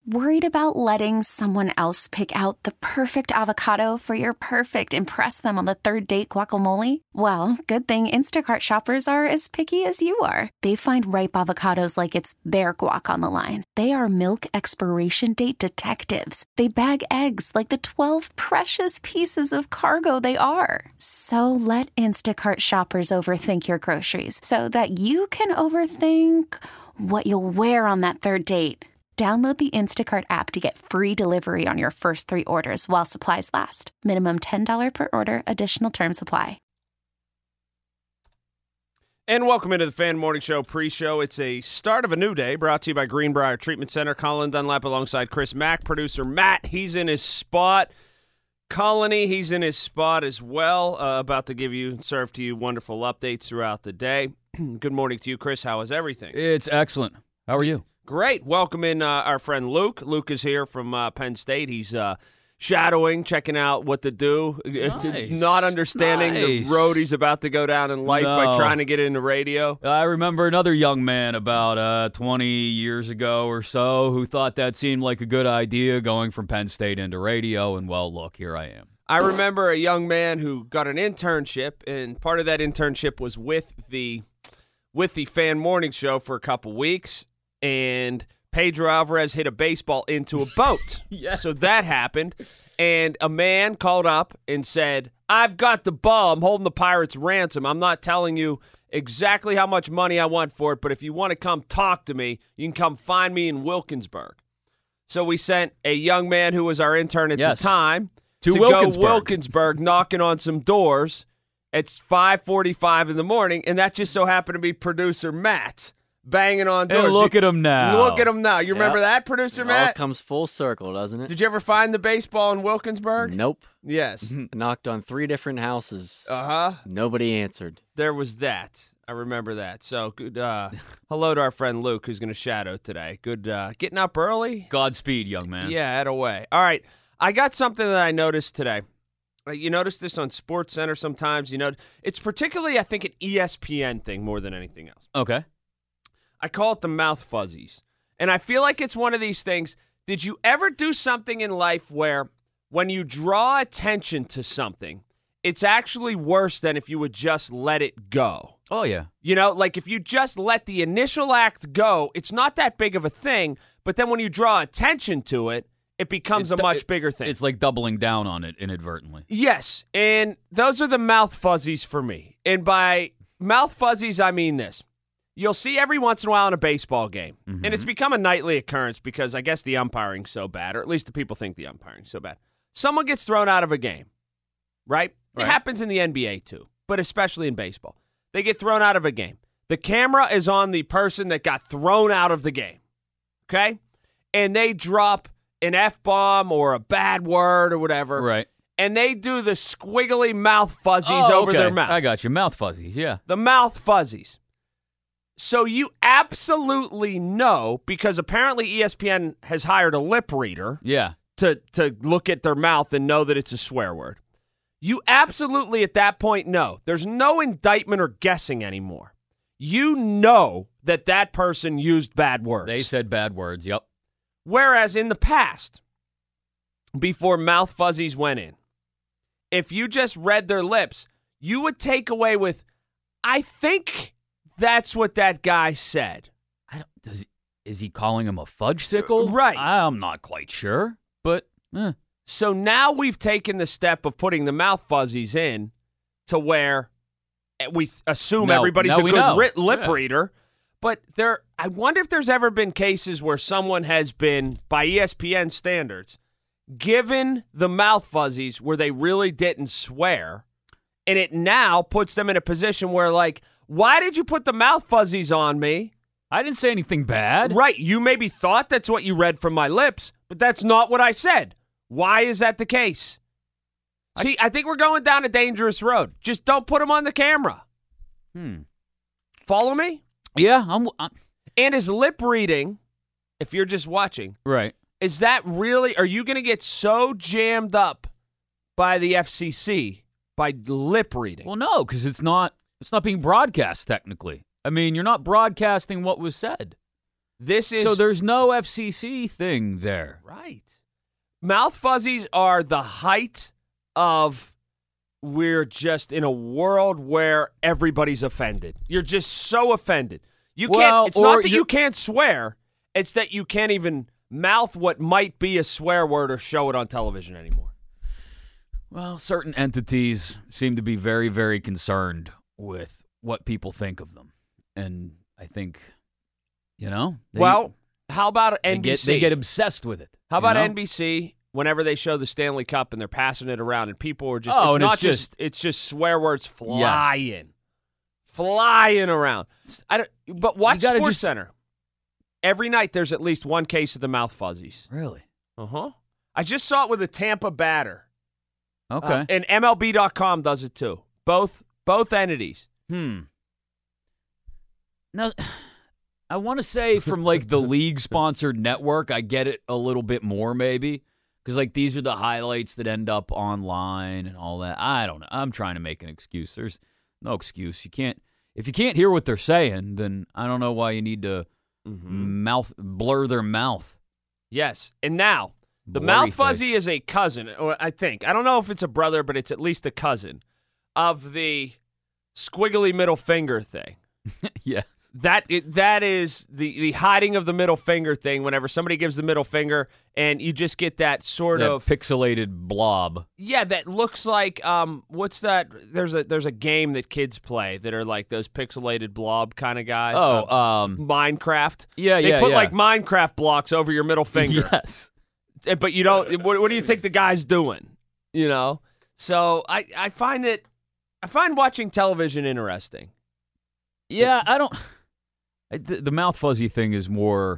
Worried about letting someone else pick out the perfect avocado for your perfect impress them on the third date guacamole? Well, good thing Instacart shoppers are as picky as you are. They find ripe avocados like it's their guac on the line. They are milk expiration date detectives. They bag eggs like the 12 precious pieces of cargo they are. So let Instacart shoppers overthink your groceries so that you can overthink what you'll wear on that third date. Download the Instacart app to get free delivery on your first 3 orders while supplies last. Minimum $10 per order. Additional terms apply. And welcome into the Fan Morning Show pre-show. It's a start of a new day brought to you by Greenbrier Treatment Center. Colin Dunlap alongside Chris Mack. Producer Matt, he's in his spot. Colony, he's in his spot as well. About to give you and serve to you wonderful updates throughout the day. Good morning to you, Chris. How is everything? It's excellent. How are you? Great. Welcome in our friend Luke. Luke is here from Penn State. He's shadowing, checking out what to do, not understanding the road he's about to go down in life by trying to get into radio. I remember another young man about 20 years ago or so who thought that seemed like a good idea, going from Penn State into radio, and well, look, here I am. I remember a young man who got an internship, and part of that internship was with the Fan Morning Show for a couple weeks. And Pedro Alvarez hit a baseball into a boat. Yeah. So that happened. And a man called up and said, I've got the ball. I'm holding the Pirates ransom. I'm not telling you exactly how much money I want for it, but if you want to come talk to me, you can come find me in Wilkinsburg. So we sent a young man who was our intern at the time to go Wilkinsburg, knocking on some doors. It's 5:45 in the morning, and that just so happened to be producer Matt. Banging on doors. And look at him now. Look at him now. You remember that, producer Matt? It all comes full circle, doesn't it? Did you ever find the baseball in Wilkinsburg? Nope. Yes. Knocked on 3 different houses. Uh-huh. Nobody answered. There was that. I remember that. So, good. Hello to our friend Luke, who's going to shadow today. Good getting up early. Godspeed, young man. Yeah, head away. All right. I got something that I noticed today. You notice this on SportsCenter sometimes. It's particularly, I think, an ESPN thing more than anything else. Okay. I call it the mouth fuzzies. And I feel like it's one of these things. Did you ever do something in life where when you draw attention to something, it's actually worse than if you would just let it go? Oh, yeah. Like if you just let the initial act go, it's not that big of a thing. But then when you draw attention to it, it becomes a much bigger thing. It's like doubling down on it inadvertently. Yes. And those are the mouth fuzzies for me. And by mouth fuzzies, I mean this. You'll see every once in a while in a baseball game, and it's become a nightly occurrence because I guess the umpiring's so bad, or at least the people think the umpiring's so bad. Someone gets thrown out of a game, right? It happens in the NBA too, but especially in baseball. They get thrown out of a game. The camera is on the person that got thrown out of the game, okay? And they drop an F-bomb or a bad word or whatever. Right. And they do the squiggly mouth fuzzies over their mouth. I got you. Mouth fuzzies, yeah. The mouth fuzzies. So you absolutely know, because apparently ESPN has hired a lip reader to look at their mouth and know that it's a swear word. You absolutely at that point know. There's no indictment or guessing anymore. You know that person used bad words. They said bad words, yep. Whereas in the past, before mouth fuzzies went in, if you just read their lips, you would take away with, I think that's what that guy said. Is he calling him a fudge-sickle? Right. I'm not quite sure, but... So now we've taken the step of putting the mouth fuzzies in to where we assume everybody's a good lip reader. But I wonder if there's ever been cases where someone has been, by ESPN standards, given the mouth fuzzies where they really didn't swear, and it now puts them in a position where, like, why did you put the mouth fuzzies on me? I didn't say anything bad. Right. You maybe thought that's what you read from my lips, but that's not what I said. Why is that the case? See, I think we're going down a dangerous road. Just don't put them on the camera. Follow me? Yeah. And is lip reading, if you're just watching, right? Is that really, are you going to get so jammed up by the FCC by lip reading? Well, no, because it's not being broadcast technically. I mean, you're not broadcasting what was said. This is So there's no FCC thing there. right. Mouth fuzzies are the height of we're just in a world where everybody's offended. You're just so offended. You Well, can't. It's not or that you're- you can't swear. It's that you can't even mouth what might be a swear word or show it on television anymore. Well, certain entities seem to be very, very concerned with what people think of them. And I think, Well, how about NBC? they get obsessed with it. How about you know? NBC? Whenever they show the Stanley Cup and they're passing it around, and people are just, Oh, it's and not it's just, it's just swear words flying around. But watch gotta Sports just- Center. Every night there's at least one case of the mouth fuzzies. Really? I just saw it with a Tampa batter. Okay. And MLB.com does it too. Both entities. Now, I want to say from like the league-sponsored network, I get it a little bit more maybe. Because like these are the highlights that end up online and all that. I don't know. I'm trying to make an excuse. There's no excuse. If you can't hear what they're saying, then I don't know why you need to blur their mouth. Yes. And now, the Blurry mouth fuzzy face. is a cousin, or I think. I don't know if it's a brother, but it's at least a cousin of the squiggly middle finger thing. Yes. That is the hiding of the middle finger thing whenever somebody gives the middle finger and you just get that sort That of pixelated blob. yeah, that looks like what's that? There's a game that kids play that are like those pixelated blob kind of guys. Minecraft. Yeah, They yeah, put yeah. like Minecraft blocks over your middle finger. Yes. But you don't what do you think the guy's doing? You know? So I find watching television interesting. Yeah, I don't. The mouth fuzzy thing is more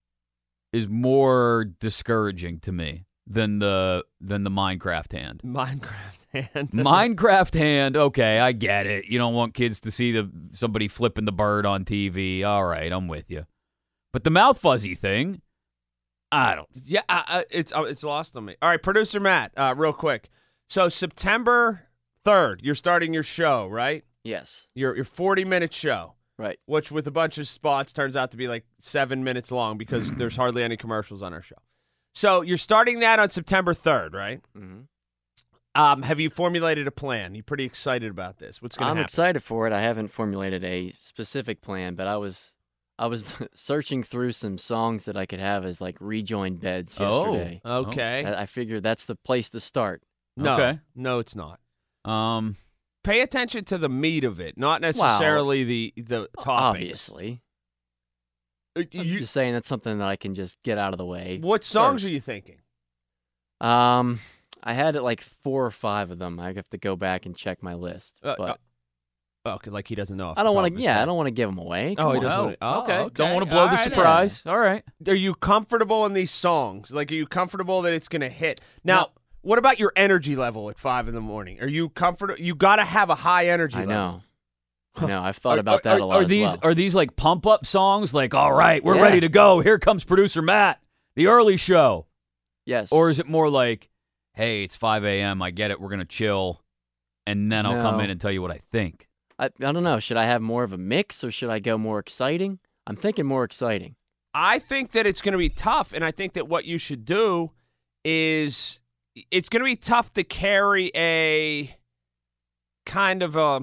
discouraging to me than the Minecraft hand. Minecraft hand. Minecraft hand, okay, I get it. You don't want kids to see somebody flipping the bird on TV. All right, I'm with you. But the mouth fuzzy thing, I don't. Yeah, it's lost on me. All right, producer Matt, real quick. So September 3rd, you're starting your show, right? Yes. Your 40-minute show, Right. which with a bunch of spots turns out to be like 7 minutes long because there's hardly any commercials on our show. So you're starting that on September 3rd, right? Mm-hmm. Have you formulated a plan? You pretty excited about this? What's going to I'm happen? excited for it. I haven't formulated a specific plan, but I was searching through some songs that I could have as like rejoin beds yesterday. Okay. I figured that's the place to start. No, Okay. no, it's not. Um, Pay attention to the meat of it, not necessarily the topics. Obviously. I'm You, just saying that's something that I can just get out of the way. what songs first. are you thinking? I had it like 4 or 5 of them. I have to go back and check my list. But Okay, like he doesn't know. I don't want to. Yeah, I don't want to give them away. Oh, he Come on. doesn't. okay. Don't want to blow All the right, surprise. All right. Are you comfortable in these songs? Like, are you comfortable that it's going to hit? Now, what about your energy level at 5 in the morning? Are you comfortable? You got to have a high energy I level. know. I know. I've thought about that a lot. Are these like pump up songs? Like, all right, we're Yeah. ready to go. Here comes producer Matt, the early show. Yes. Or is it more like, hey, it's 5 a.m. I get it. We're gonna chill, and then I'll come No. in and tell you what I think. I don't know. Should I have more of a mix or should I go more exciting? I'm thinking more exciting. I think that it's going to be tough, and I think that what you should do is it's going to be tough to carry a kind of a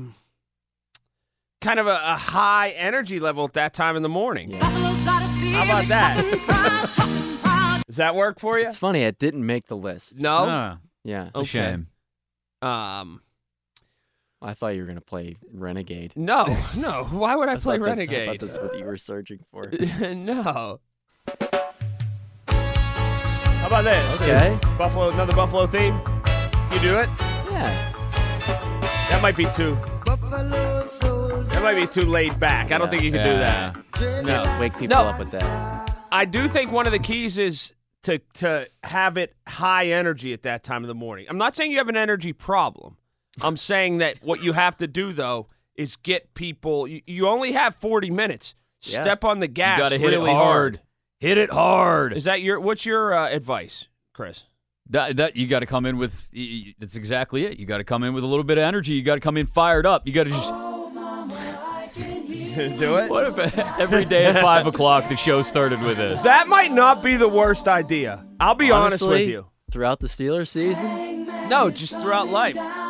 high energy level at that time in the morning. Yeah. How about that? Does that work for you? It's funny. It didn't make the list. No. Ah, Yeah. it's a shame. I thought you were gonna play Renegade. No. Why would I play thought I Renegade? thought that's what you were searching for. No. How about this? Okay. Another Buffalo theme. You do it? Yeah. That might be too. That might be too laid back. I don't Yeah. think you can do that. No. Wake people No. up with that. I do think one of the keys is to have it high energy at that time of the morning. I'm not saying you have an energy problem. I'm saying that what you have to do, though, is get people. You only have 40 minutes. Yeah. Step on the gas You got to hit really it hard. Hit it hard. Is that what's your advice, Chris? That you got to come in with. That's exactly it. You got to come in with a little bit of energy. You got to come in fired up. You got to just. Do it? What if every day at 5 o'clock the show started with this? That might not be the worst idea. I'll be honest with Honestly, you. Throughout the Steelers season? No, just throughout life.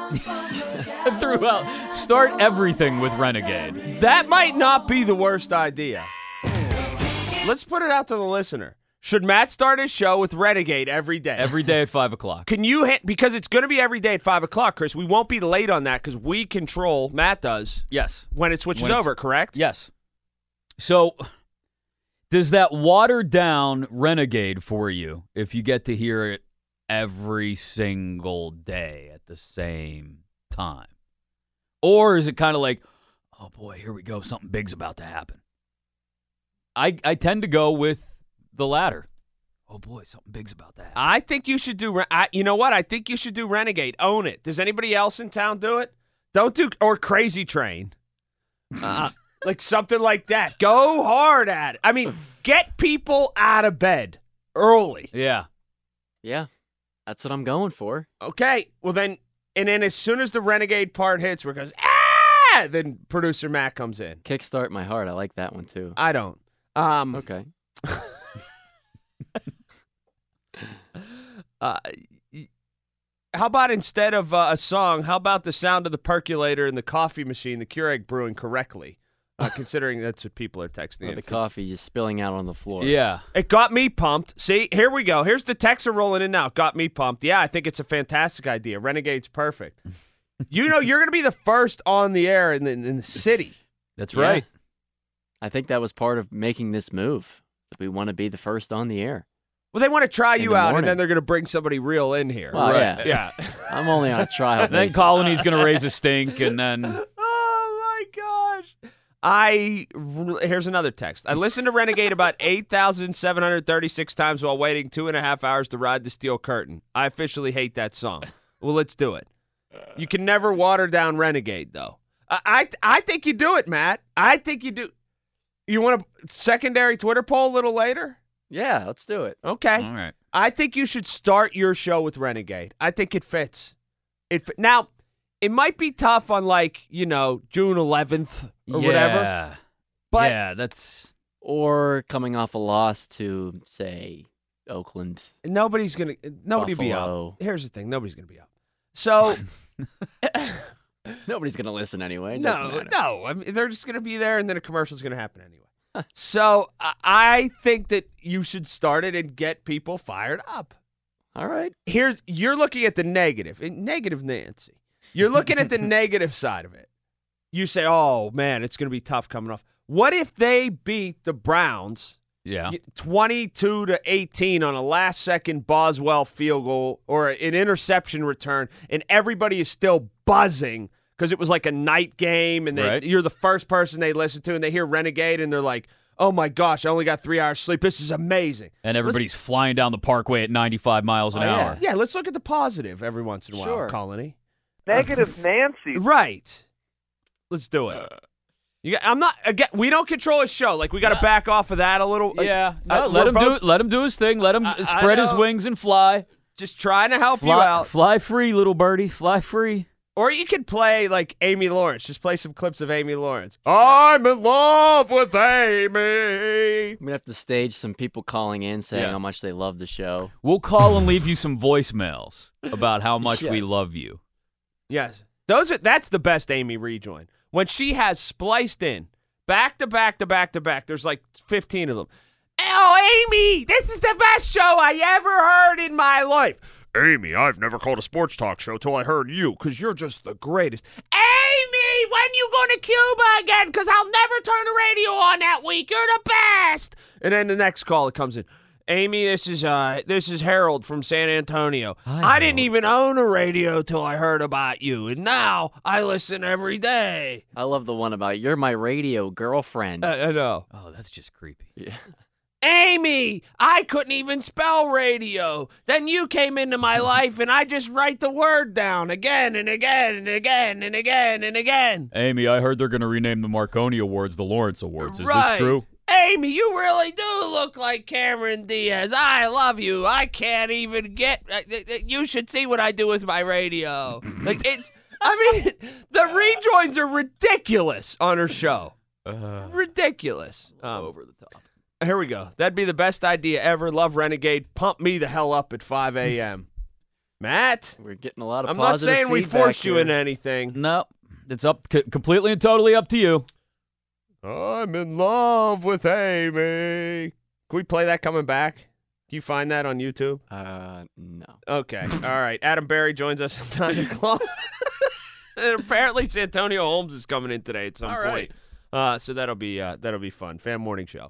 Start everything with Renegade. That might not be the worst idea. Let's put it out to the listener. Should Matt start his show with Renegade every day? Every day at 5 o'clock. Can you hit, because it's going to be every day at 5 o'clock, Chris. We won't be late on that because we control, Matt does, Yes. when it switches over, correct? Yes. So, does that water down Renegade for you if you get to hear it every single day at the same time? Or is it kind of like, oh boy, here we go, something big's about to happen? I tend to go with the latter. Oh boy, something big's about to happen. I think you should do, you know what? I think you should do Renegade. Own it. Does anybody else in town do it? Don't do, or Crazy Train. Like something like that. Go hard at it. I mean, get people out of bed early. Yeah. Yeah, that's what I'm going for. Okay, well then, and then as soon as the Renegade part hits, where it goes, then producer Matt comes in. Kickstart my heart. I like that one too. I don't. Okay. How about instead of a song, how about the sound of the percolator and the coffee machine, the Keurig brewing correctly, considering that's what people are texting. Or the coffee just spilling out on the floor. Yeah. It got me pumped. See, here we go. Here's the texts are rolling in now. Got me pumped. Yeah, I think it's a fantastic idea. Renegade's perfect. You know, you're going to be the first on the air in the city. That's Yeah. right. I think that was part of making this move. We want to be the first on the air. Well, they want to try In you the out, and morning. then they're going to bring somebody real in here. Well, Right. yeah. Yeah. I'm only on a trial Then basis. Colony's going to raise a stink, and then Oh, my gosh. Here's another text. I listened to Renegade about 8,736 times while waiting 2.5 hours to ride the steel curtain. I officially hate that song. Well, let's do it. You can never water down Renegade, though. I think you do it, Matt. I think you do. You want a secondary Twitter poll a little later? Yeah, let's do it. Okay. all right. I think you should start your show with Renegade. I think it fits. Now, it might be tough on June 11th or whatever. But yeah, that's Or coming off a loss to, say, Oakland. nobody be Buffalo. up. Here's the thing. Nobody's going to be up. So, Nobody's going to listen anyway. It doesn't matter. no. I mean, they're just going to be there and then a commercial's going to happen anyway. So, I think that you should start it and get people fired up. All right. You're looking at the negative. Negative Nancy. You're looking at the negative side of it. You say, oh, man, it's going to be tough coming off. What if they beat the Browns 22-18 on a last-second Boswell field goal or an interception return, and everybody is still buzzing because it was like a night game, and Right. you're the first person they listen to, and they hear Renegade, and they're like, oh, my gosh, I only got 3 hours sleep. This is amazing. and everybody's flying down the parkway at 95 miles an hour. Yeah, let's look at the positive every once in a while, Sure. Colony. Negative Nancy. Right. Let's do it. We don't control his show. Like, we got to back off of that a little. Yeah, Uh, let we're him both- let him do his thing. Let him I spread his know. wings and fly. Just trying to help you out. Fly free, little birdie. Fly free. Or you could play, like, Amy Lawrence. Just play some clips of Amy Lawrence. I'm in love with Amy. I'm going to have to stage some people calling in saying Yeah. how much they love the show. We'll call and leave you some voicemails about how much we Yes. love you. Yes. That's the best Amy rejoin. When she has spliced in, back to back to back to back, there's like 15 of them. Oh, Amy, this is the best show I ever heard in my life. Amy, I've never called a sports talk show till I heard you, because you're just the greatest. Amy, when you going to Cuba again? Because I'll never turn the radio on that week. You're the best. And then the next call, it comes in. Amy, this is Harold from San Antonio. Hi, I didn't Harold. even own a radio till I heard about you, and now I listen every day. I love the one about you're my radio girlfriend. I know. Oh, that's just creepy. Yeah. Amy, I couldn't even spell radio. Then you came into my life, and I just write the word down again and again and again and again and again. Amy, I heard they're going to rename the Marconi Awards the Lawrence Awards. Is Right. this true? Amy, you really do look like Cameron Diaz. I love you. I can't even get. You should see what I do with my radio. The rejoins are ridiculous on her show. Ridiculous. Over the top. Here we go. That'd be the best idea ever. Love Renegade. Pump me the hell up at 5 a.m. Matt? We're getting a lot of I'm not positive saying we feedback forced you here. into anything. No, it's up completely and totally up to you. I'm in love with Amy. Can we play that coming back? Can you find that on YouTube? No. Okay. All right. Adam Berry joins us at 9 o'clock. And apparently Santonio Holmes is coming in today at some All point. right. So that'll be fun. Fan Morning Show.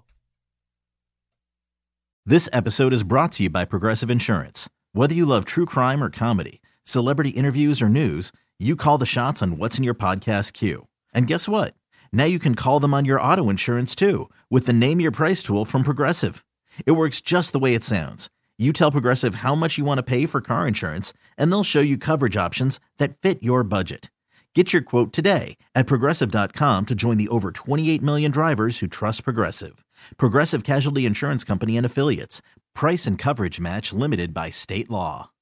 This episode is brought to you by Progressive Insurance. Whether you love true crime or comedy, celebrity interviews or news, you call the shots on what's in your podcast queue. And guess what? Now you can call them on your auto insurance too with the Name Your Price tool from Progressive. It works just the way it sounds. You tell Progressive how much you want to pay for car insurance, and they'll show you coverage options that fit your budget. Get your quote today at Progressive.com to join the over 28 million drivers who trust Progressive. Progressive Casualty Insurance Company and Affiliates. Price and coverage match limited by state law.